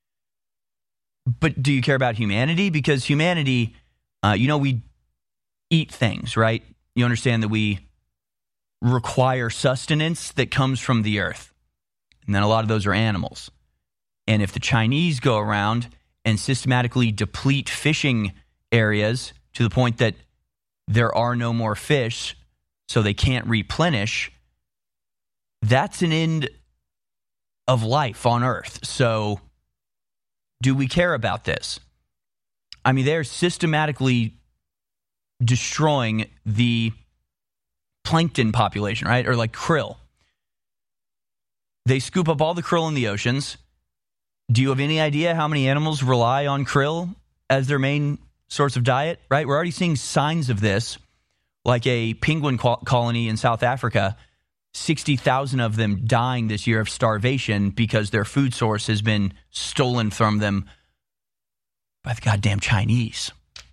But do you care about humanity? Because humanity, we eat things, right? You understand that we require sustenance that comes from the earth. And then a lot of those are animals. And if the Chinese go around and systematically deplete fishing areas to the point that there are no more fish, so they can't replenish, that's an end of life on Earth. So do we care about this? I mean, they're systematically destroying the plankton population, right? Or like krill. They scoop up all the krill in the oceans. Do you have any idea how many animals rely on krill as their main source of diet, right? We're already seeing signs of this, like a penguin colony in South Africa, 60,000 of them dying this year of starvation because their food source has been stolen from them by the goddamn Chinese.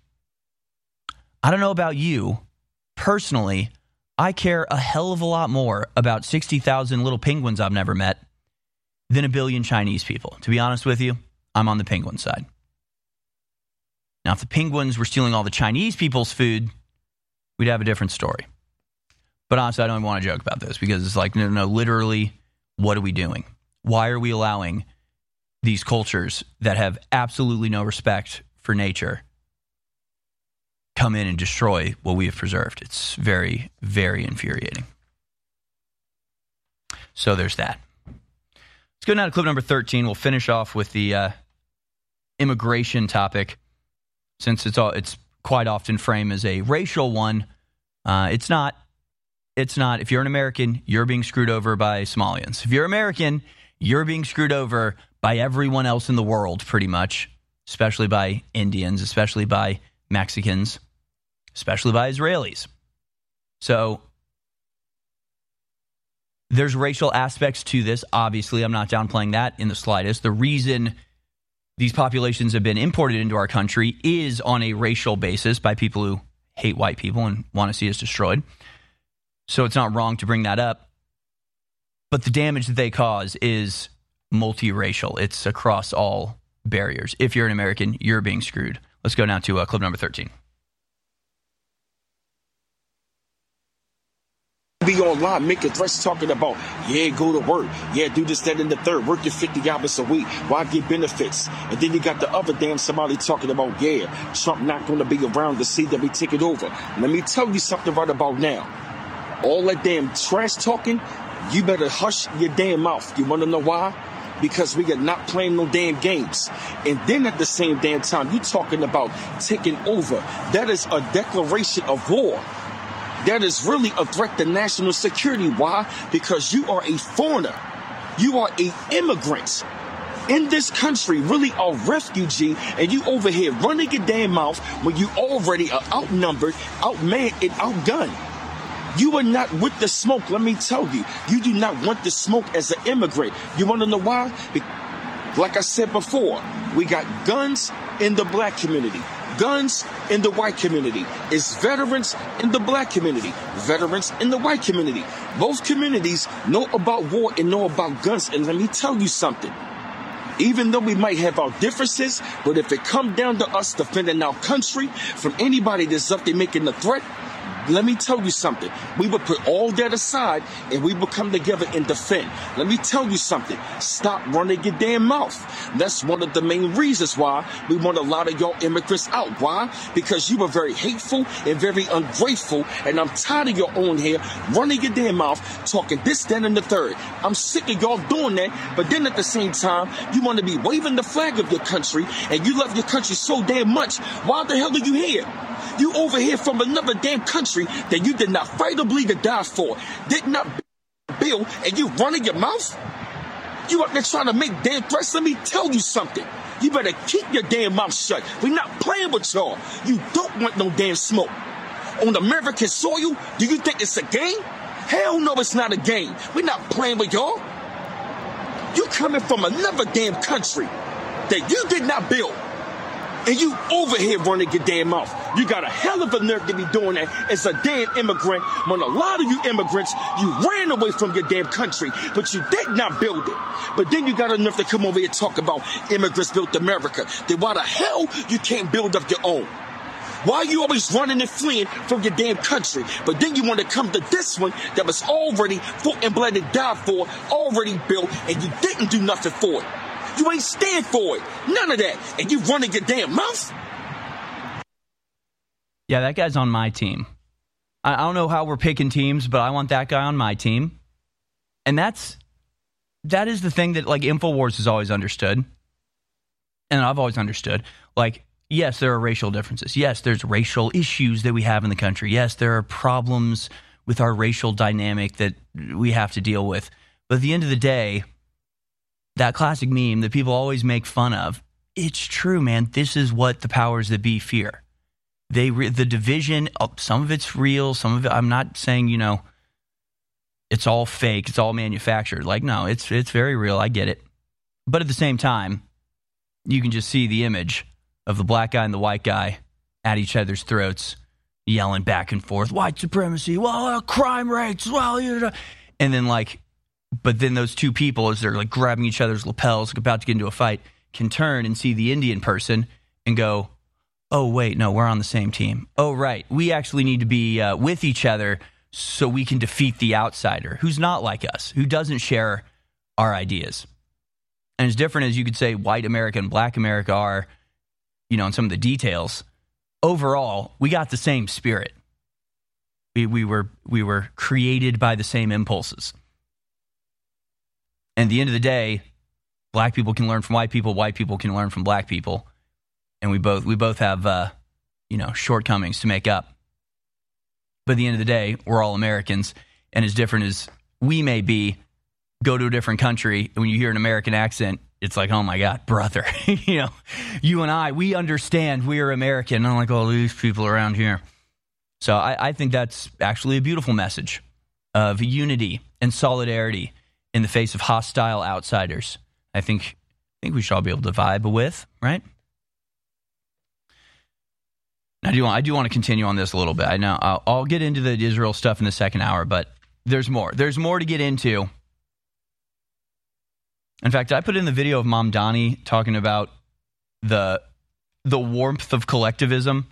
I don't know about you. Personally, I care a hell of a lot more about 60,000 little penguins I've never met than 1 billion Chinese people. To be honest with you, I'm on the penguin side. Now, if the penguins were stealing all the Chinese people's food, we'd have a different story. But honestly, I don't even want to joke about this because it's like, no, literally, what are we doing? Why are we allowing these cultures that have absolutely no respect for nature come in and destroy what we have preserved? It's very, very infuriating. So there's that. Let's go now to clip number 13. We'll finish off with the immigration topic, since it's quite often framed as a racial one. It's not. It's not. If you're an American, you're being screwed over by Somalians. If you're American, you're being screwed over by everyone else in the world, pretty much, especially by Indians, especially by Mexicans, especially by Israelis. So There's racial aspects to this. Obviously, I'm not downplaying that in the slightest. The reason these populations have been imported into our country is on a racial basis by people who hate white people and want to see us destroyed. So it's not wrong to bring that up. But the damage that they cause is multiracial. It's across all barriers. If you're an American, you're being screwed. Let's go now to clip number 13. Be online making threats talking about, yeah, go to work, yeah, do this, that, and the third, work your 50 hours a week, why get benefits? And then you got the other damn somebody talking about, yeah, Trump not going to be around to see that we take it over. Let me tell you something right about now. All that damn trash talking, you better hush your damn mouth. You want to know why? Because we are not playing no damn games. And then at the same damn time, you talking about taking over. That is a declaration of war. That is really a threat to national security. Why? Because you are a foreigner. You are an immigrant in this country, really a refugee, and you over here running your damn mouth when you already are outnumbered, outmanned, and outgunned. You are not with the smoke, let me tell you. You do not want the smoke as an immigrant. You want to know why? Like I said before, we got guns in the black community. Guns in the white community. It's veterans in the black community. Veterans in the white community. Both communities know about war and know about guns. And let me tell you something. Even though we might have our differences, but if it comes down to us defending our country from anybody that's up there making a threat, let me tell you something. We would put all that aside and we would come together and defend. Let me tell you something. Stop running your damn mouth. That's one of the main reasons why we want a lot of y'all immigrants out. Why? Because you are very hateful and very ungrateful. And I'm tired of your own here running your damn mouth, talking this, that, and the third. I'm sick of y'all doing that. But then at the same time, you want to be waving the flag of your country and you love your country so damn much. Why the hell are you here? You over here from another damn country that you did not fight or bleed to die for, did not build, and you running your mouth? You up there trying to make damn threats? Let me tell you something. You better keep your damn mouth shut. We're not playing with y'all. You don't want no damn smoke. On American soil, do you think it's a game? Hell no, it's not a game. We're not playing with y'all. You coming from another damn country that you did not build. And you over here running your damn mouth. You got a hell of a nerve to be doing that as a damn immigrant when a lot of you immigrants, you ran away from your damn country, but you did not build it. But then you got enough to come over here and talk about immigrants built America. Then why the hell you can't build up your own? Why are you always running and fleeing from your damn country? But then you want to come to this one that was already fought and bled and died for, already built, and you didn't do nothing for it. You ain't stand for it. None of that. And you running your damn mouth? Yeah, that guy's on my team. I don't know how we're picking teams, but I want that guy on my team. And that is the thing that, like, InfoWars has always understood. And I've always understood. Like, yes, there are racial differences. Yes, there's racial issues that we have in the country. Yes, there are problems with our racial dynamic that we have to deal with. But at the end of the day, that classic meme that people always make fun of, it's true, man. This is what the powers that be fear. The division, some of it's real, some of it, I'm not saying, it's all fake, it's all manufactured. Like, no, it's very real, I get it. But at the same time, you can just see the image of the black guy and the white guy at each other's throats, yelling back and forth, white supremacy, well, crime rates, well, and then but then those two people, as they're like grabbing each other's lapels, about to get into a fight, can turn and see the Indian person and go, oh, wait, no, we're on the same team. Oh, right, we actually need to be with each other so we can defeat the outsider who's not like us, who doesn't share our ideas. And as different as you could say white America and black America are, in some of the details, overall, we got the same spirit. We were created by the same impulses. And at the end of the day, black people can learn from white people can learn from black people. And we both have, shortcomings to make up. But at the end of the day, we're all Americans. And as different as we may be, go to a different country, and when you hear an American accent, it's like, oh my God, brother. You and I, we understand we are American, unlike all these people around here. So I think that's actually a beautiful message. of unity and solidarity in the face of hostile outsiders. I think we should all be able to vibe with, right? I do want to continue on this a little bit. I know I'll get into the Israel stuff in the second hour, but there's more. There's more to get into. In fact, I put in the video of Mamdani talking about the warmth of collectivism.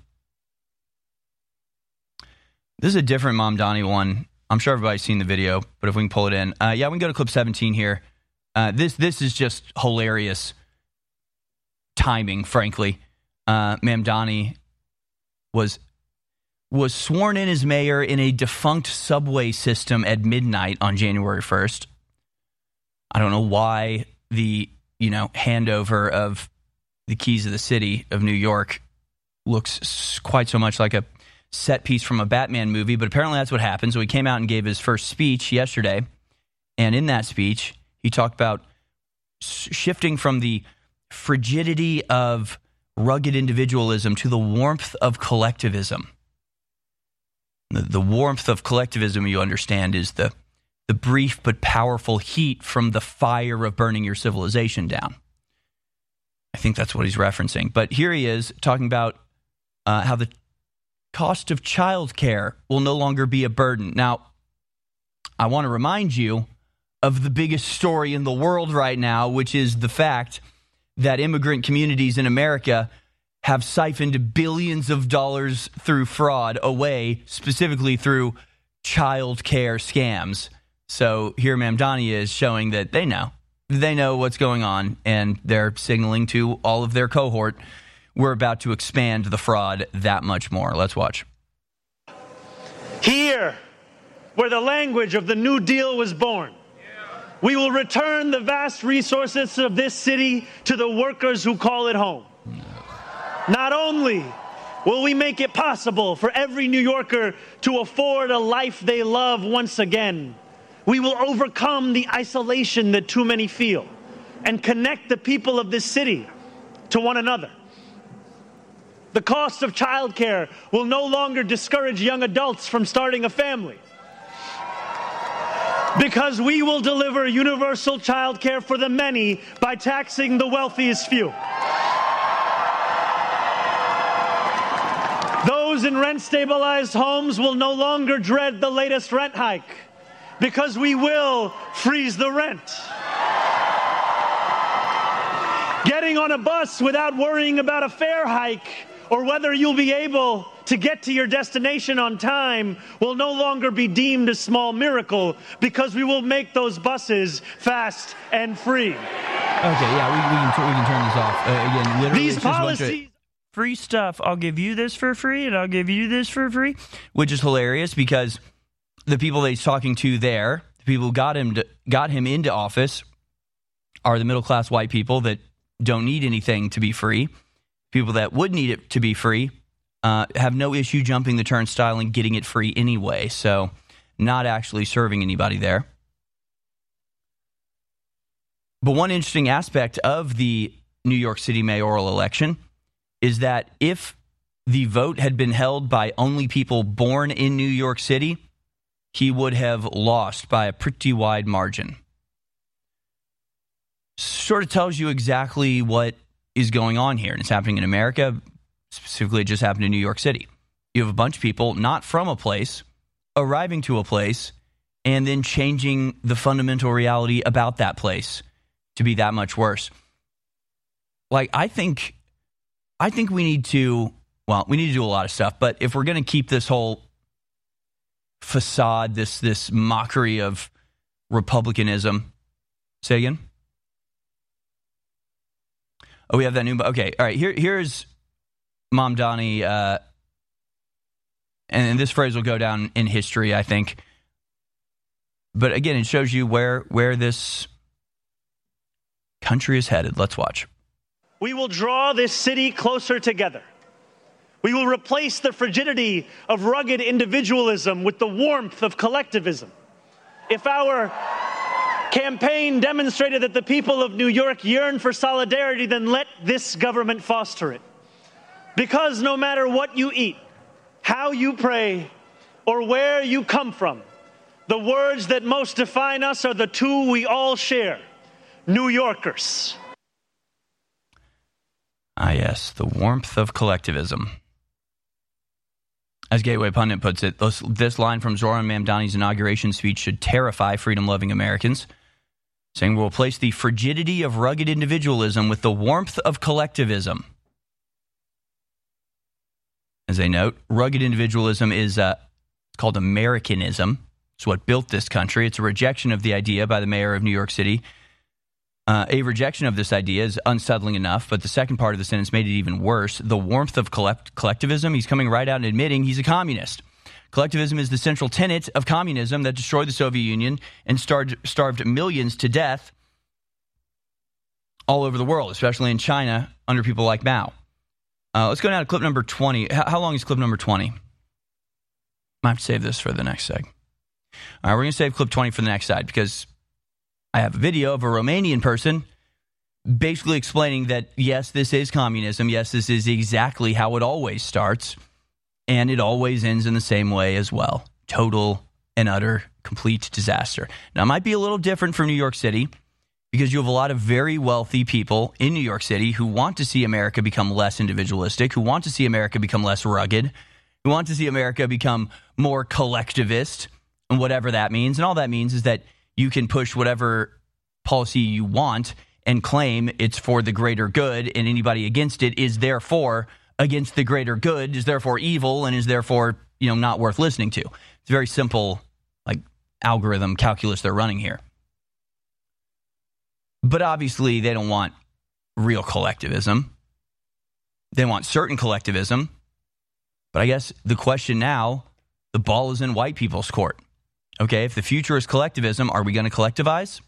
This is a different Mamdani one. I'm sure everybody's seen the video, but if we can pull it in. Yeah, we can go to clip 17 here. This is just hilarious timing, frankly. Mamdani was sworn in as mayor in a defunct subway system at midnight on January 1st. I don't know why the handover of the keys of the city of New York looks quite so much like a set piece from a Batman movie, but apparently that's what happened. So he came out and gave his first speech yesterday, and in that speech, he talked about shifting from the frigidity of rugged individualism to the warmth of collectivism. The warmth of collectivism, you understand, is the brief but powerful heat from the fire of burning your civilization down. I think that's what he's referencing. But here he is talking about how the cost of childcare will no longer be a burden. Now, I want to remind you of the biggest story in the world right now, which is the fact that immigrant communities in America have siphoned billions of dollars through fraud away, specifically through child care scams. So here Mamdani is showing that they know what's going on, and they're signaling to all of their cohort, we're about to expand the fraud that much more. Let's watch. Here, where the language of the New Deal was born, we will return the vast resources of this city to the workers who call it home. Not only will we make it possible for every New Yorker to afford a life they love once again, we will overcome the isolation that too many feel and connect the people of this city to one another. The cost of childcare will no longer discourage young adults from starting a family, because we will deliver universal childcare for the many by taxing the wealthiest few. Those in rent-stabilized homes will no longer dread the latest rent hike, because we will freeze the rent. Getting on a bus without worrying about a fare hike or whether you'll be able to get to your destination on time will no longer be deemed a small miracle, because we will make those buses fast and free. Okay, yeah, we can turn this off. Again, literally, these policies... Free stuff. I'll give you this for free, and I'll give you this for free, which is hilarious because the people that he's talking to there, the people who got him into office, are the middle-class white people that don't need anything to be free. People that would need it to be free have no issue jumping the turnstile and getting it free anyway, so not actually serving anybody there. But one interesting aspect of the New York City mayoral election is that if the vote had been held by only people born in New York City, he would have lost by a pretty wide margin. Sort of tells you exactly what is going on here. And it's happening in America. Specifically, it just happened in New York City. You have a bunch of people not from a place arriving to a place and then changing the fundamental reality about that place to be that much worse. Like, I think we need to do a lot of stuff, but if we're going to keep this whole facade, this mockery of republicanism, say again? Oh, we have that new, okay, all right, here's Mamdani, and this phrase will go down in history, I think. But again, it shows you where this country is headed. Let's watch. We will draw this city closer together. We will replace the frigidity of rugged individualism with the warmth of collectivism. If our campaign demonstrated that the people of New York yearn for solidarity, then let this government foster it. Because no matter what you eat, how you pray, or where you come from, The words that most define us are the two we all share: New Yorkers. Ah, yes, the warmth of collectivism. As Gateway Pundit puts it, this line from Zoran Mamdani's inauguration speech should terrify freedom-loving Americans, saying we'll replace the frigidity of rugged individualism with the warmth of collectivism. As they note, rugged individualism is called Americanism. It's what built this country. It's a rejection of the idea by the mayor of New York City. A rejection of this idea is unsettling enough, but the second part of the sentence made it even worse. The warmth of collectivism, he's coming right out and admitting he's a communist. Collectivism is the central tenet of communism that destroyed the Soviet Union and starved millions to death all over the world, especially in China under people like Mao. Let's go down to clip number 20. How long is clip number 20? I have to save this for the next seg. All right, we're going to save clip 20 for the next side because I have a video of a Romanian person basically explaining that, yes, this is communism. Yes, this is exactly how it always starts. And it always ends in the same way as well. Total and utter complete disaster. Now, it might be a little different from New York City because you have a lot of very wealthy people in New York City who want to see America become less individualistic, who want to see America become less rugged, who want to see America become more collectivist, and whatever that means. And all that means is that you can push whatever policy you want and claim it's for the greater good, and anybody against it is therefore against the greater good, is therefore evil, and is therefore, not worth listening to. It's a very simple, algorithm calculus they're running here. But obviously, they don't want real collectivism. They want certain collectivism. But I guess the question now, the ball is in white people's court. Okay, if the future is collectivism, are we going to collectivize?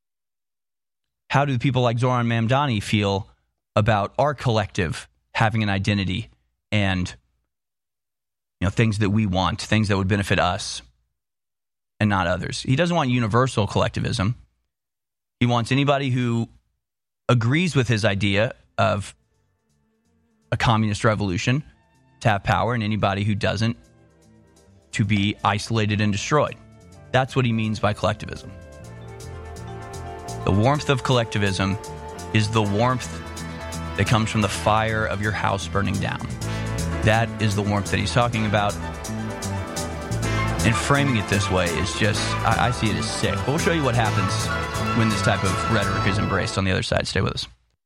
How do people like Zoran Mamdani feel about our collective having an identity and things that we want, things that would benefit us and not others? He doesn't want universal collectivism. He wants anybody who agrees with his idea of a communist revolution to have power, and anybody who doesn't to be isolated and destroyed. That's what he means by collectivism. The warmth of collectivism is the warmth that comes from the fire of your house burning down. That is the warmth that he's talking about. And framing it this way is just, I see it as sick. But we'll show you what happens when this type of rhetoric is embraced on the other side. Stay with us.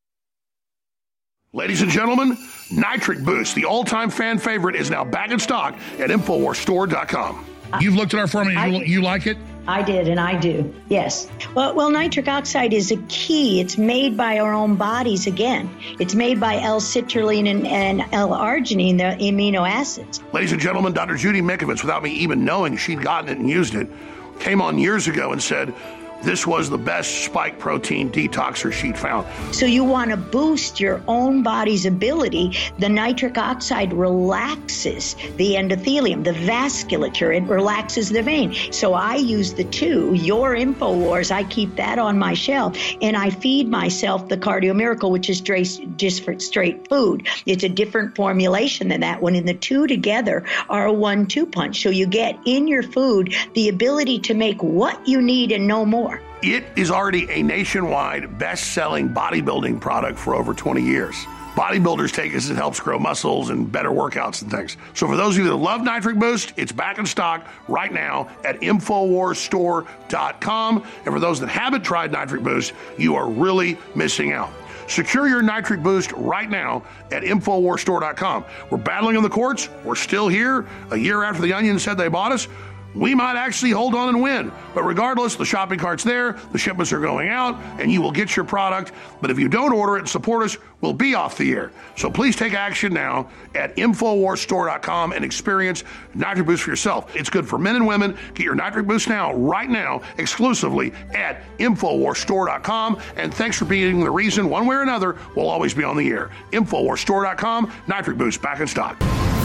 Ladies and gentlemen, Nitric Boost, the all-time fan favorite, is now back in stock at InfoWarsStore.com. You've looked at our formula. You like it? I did, and I do, yes. Well, nitric oxide is a key. It's made by our own bodies again. It's made by L-citrulline and L-arginine, the amino acids. Ladies and gentlemen, Dr. Judy Mikovits, without me even knowing she'd gotten it and used it, came on years ago and said this was the best spike protein detoxer she'd found. So you want to boost your own body's ability. The nitric oxide relaxes the endothelium, the vasculature. It relaxes the vein. So I use the two, your InfoWars, I keep that on my shelf, and I feed myself the Cardio Miracle, which is just for straight food. It's a different formulation than that one, and the two together are a 1-2 punch. So you get in your food the ability to make what you need and no more. It is already a nationwide best-selling bodybuilding product for over 20 years. Bodybuilders take it as it helps grow muscles and better workouts and things. So for those of you that love Nitric Boost, it's back in stock right now at InfoWarsStore.com. And for those that haven't tried Nitric Boost, you are really missing out. Secure your Nitric Boost right now at InfoWarsStore.com. We're battling in the courts. We're still here. A year after the Onion said they bought us, we might actually hold on and win. But regardless, the shopping cart's there, the shipments are going out, and you will get your product. But if you don't order it and support us, we'll be off the air. So please take action now at InfoWarsStore.com and experience Nitric Boost for yourself. It's good for men and women. Get your Nitric Boost now, right now, exclusively at InfoWarsStore.com. And thanks for being the reason, one way or another, we'll always be on the air. InfoWarsStore.com, Nitric Boost back in stock.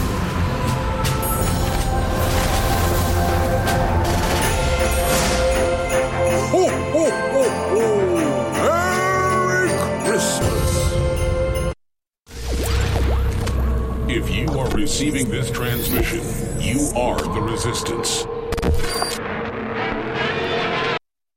Ho, ho, ho, ho! Merry Christmas! If you are receiving this transmission, you are the resistance.